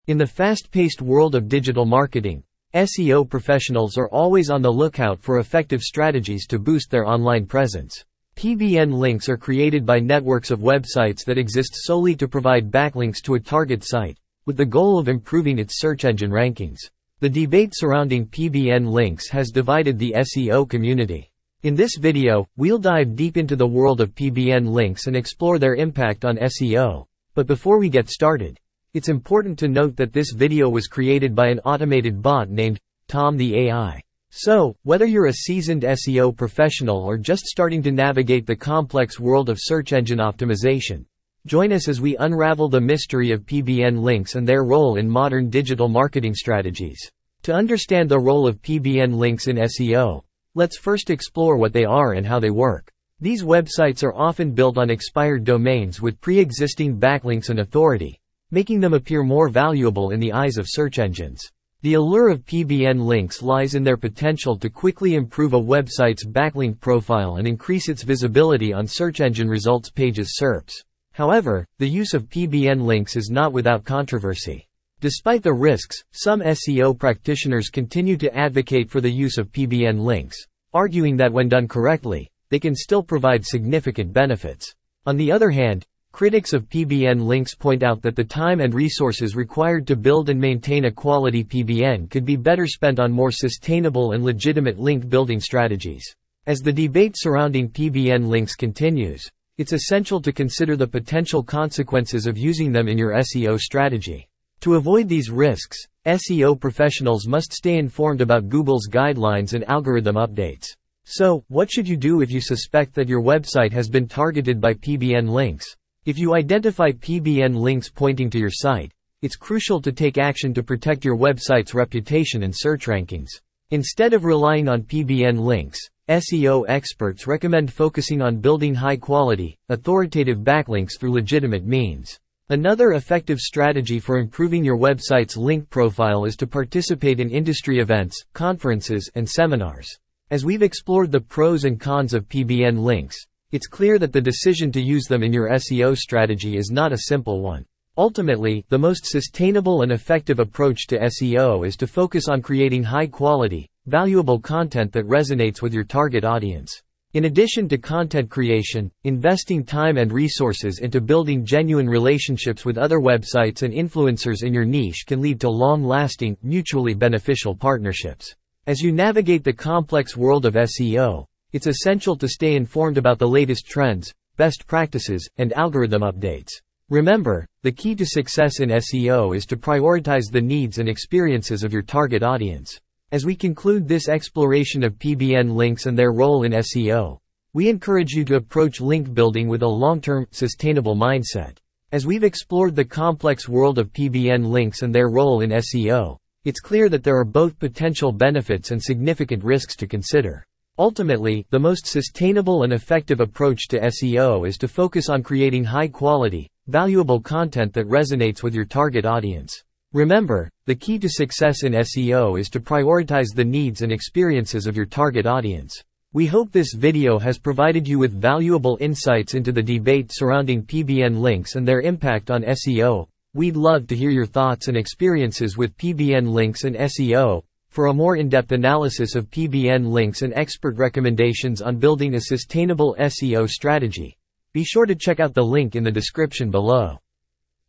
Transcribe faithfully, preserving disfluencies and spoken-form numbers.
In the fast-paced world of digital marketing, S E O professionals are always on the lookout for effective strategies to boost their online presence. P B N links are created by networks of websites that exist solely to provide backlinks to a target site, with the goal of improving its search engine rankings. The debate surrounding P B N links has divided the S E O community. In this video, we'll dive deep into the world of P B N links and explore their impact on S E O. But before we get started, it's important to note that this video was created by an automated bot named Tom the A I. So, whether you're a seasoned S E O professional or just starting to navigate the complex world of search engine optimization, join us as we unravel the mystery of P B N links and their role in modern digital marketing strategies. To understand the role of P B N links in S E O, let's first explore what they are and how they work. These websites are often built on expired domains with pre-existing backlinks and authority, making them appear more valuable in the eyes of search engines. The allure of P B N links lies in their potential to quickly improve a website's backlink profile and increase its visibility on search engine results pages (S E R Ps). However, the use of P B N links is not without controversy. Despite the risks, some S E O practitioners continue to advocate for the use of P B N links, arguing that when done correctly, they can still provide significant benefits. On the other hand, critics of P B N links point out that the time and resources required to build and maintain a quality P B N could be better spent on more sustainable and legitimate link building strategies. As the debate surrounding P B N links continues, it's essential to consider the potential consequences of using them in your S E O strategy. To avoid these risks, S E O professionals must stay informed about Google's guidelines and algorithm updates. So, what should you do if you suspect that your website has been targeted by P B N links? If you identify P B N links pointing to your site, it's crucial to take action to protect your website's reputation and search rankings. Instead of relying on P B N links, S E O experts recommend focusing on building high-quality, authoritative backlinks through legitimate means. Another effective strategy for improving your website's link profile is to participate in industry events, conferences, and seminars. As we've explored the pros and cons of P B N links, it's clear that the decision to use them in your S E O strategy is not a simple one. Ultimately, the most sustainable and effective approach to S E O is to focus on creating high-quality, valuable content that resonates with your target audience. In addition to content creation, investing time and resources into building genuine relationships with other websites and influencers in your niche can lead to long-lasting, mutually beneficial partnerships. As you navigate the complex world of S E O, it's essential to stay informed about the latest trends, best practices, and algorithm updates. Remember, the key to success in S E O is to prioritize the needs and experiences of your target audience. As we conclude this exploration of P B N links and their role in S E O, we encourage you to approach link building with a long-term, sustainable mindset. As we've explored the complex world of P B N links and their role in S E O, it's clear that there are both potential benefits and significant risks to consider. Ultimately, the most sustainable and effective approach to S E O is to focus on creating high-quality, valuable content that resonates with your target audience. Remember, the key to success in S E O is to prioritize the needs and experiences of your target audience. We hope this video has provided you with valuable insights into the debate surrounding P B N links and their impact on S E O. We'd love to hear your thoughts and experiences with P B N links and S E O. For a more in-depth analysis of P B N links and expert recommendations on building a sustainable S E O strategy, be sure to check out the link in the description below.